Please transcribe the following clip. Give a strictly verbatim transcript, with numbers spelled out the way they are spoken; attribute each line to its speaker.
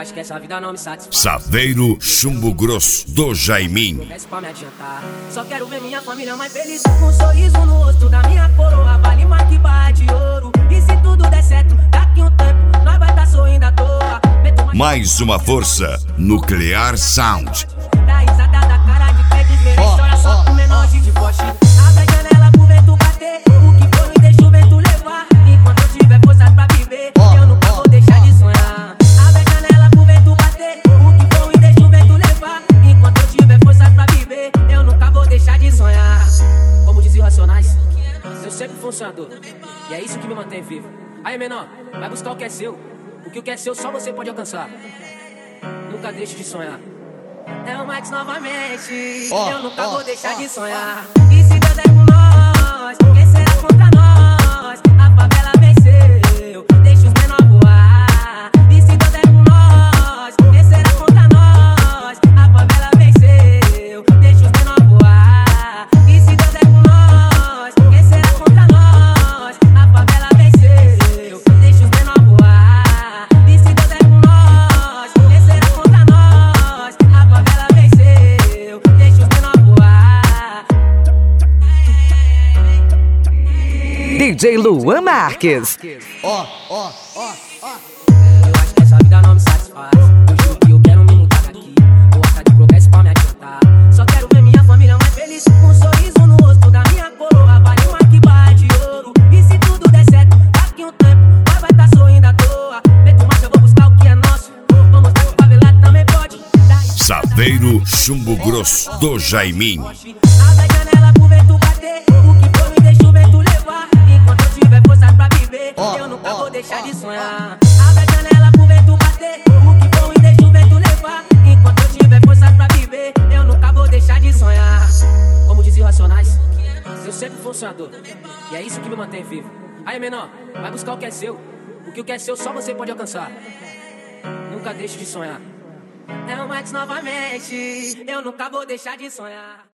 Speaker 1: acho que essa vida não me satisfaz.
Speaker 2: Saveiro Chumbo Grosso do Jaiminho.
Speaker 1: Pra me adiantar. Só quero ver minha família mais feliz, com um sorriso no rosto da minha coroa. Vale mais que barra de ouro. E se tudo der certo, daqui um tempo nós vai tá sorrindo à toa.
Speaker 2: Mais uma força, Nuclear Sound.
Speaker 1: Da risada da cara de quem desmerece, chora só com menor de poste. Abre a janela pro vento bater, o que for me deixa o vento levar. Enquanto eu tiver forças pra viver, eu nunca vou deixar de sonhar. Abre a janela pro vento bater, o que for me deixa o vento levar. Enquanto eu tiver forças pra viver, eu nunca vou deixar de sonhar. Como dizia o Racionais, eu sempre fui um sonhador, e é isso que me mantém vivo. Aí, menor, vai buscar o que é seu, porque o que é seu só você pode alcançar. Nunca deixe de sonhar. É o Max novamente, oh, eu nunca oh, vou deixar oh, de sonhar. Oh. E se Deus é com nós, quem será contra nós? A favela venceu, deixa os menor voar. E se Deus é com nós, quem será contra nós? A favela venceu, deixa os menor voar. E se Deus é com nós, quem será contra nós? A favela venceu, deixa os menor voar. E se Deus é com nós, quem será contra nós? A favela venceu, deixa os menor voar.
Speaker 3: D J Luan Marques.
Speaker 4: Ó, ó, ó, ó.
Speaker 1: Eu acho que essa vida não me satisfaz. Eu juro que eu quero me mudar daqui. Gosta de progresso pra me adiantar. Só quero ver minha família mais feliz, com um sorriso no rosto da minha coroa. Vale mais que barra de ouro. E se tudo der certo, daqui um tempo nós vai tá sorrindo à toa. Meto marcha, eu vou buscar o que é nosso. Vou mostrar que o favelado também pode.
Speaker 2: Saveiro Chumbo Grosso do Jaiminho.
Speaker 1: Abre a janela pro vento bater, o que for me deixa o vento levar. Enquanto eu tiver forças pra viver,
Speaker 4: oh,
Speaker 1: eu nunca
Speaker 4: oh,
Speaker 1: vou deixar
Speaker 4: oh,
Speaker 1: de sonhar. Abre a janela pro vento bater, o que for me deixa o vento levar. Enquanto eu tiver forças pra viver, eu nunca vou deixar de sonhar. Como dizia o Racionais, eu sempre fui um sonhador, e é isso que me mantém vivo. Aí, menor, vai buscar o que é seu, porque o que é seu só você pode alcançar. Nunca deixe de sonhar. É o Max novamente, eu nunca vou deixar de sonhar.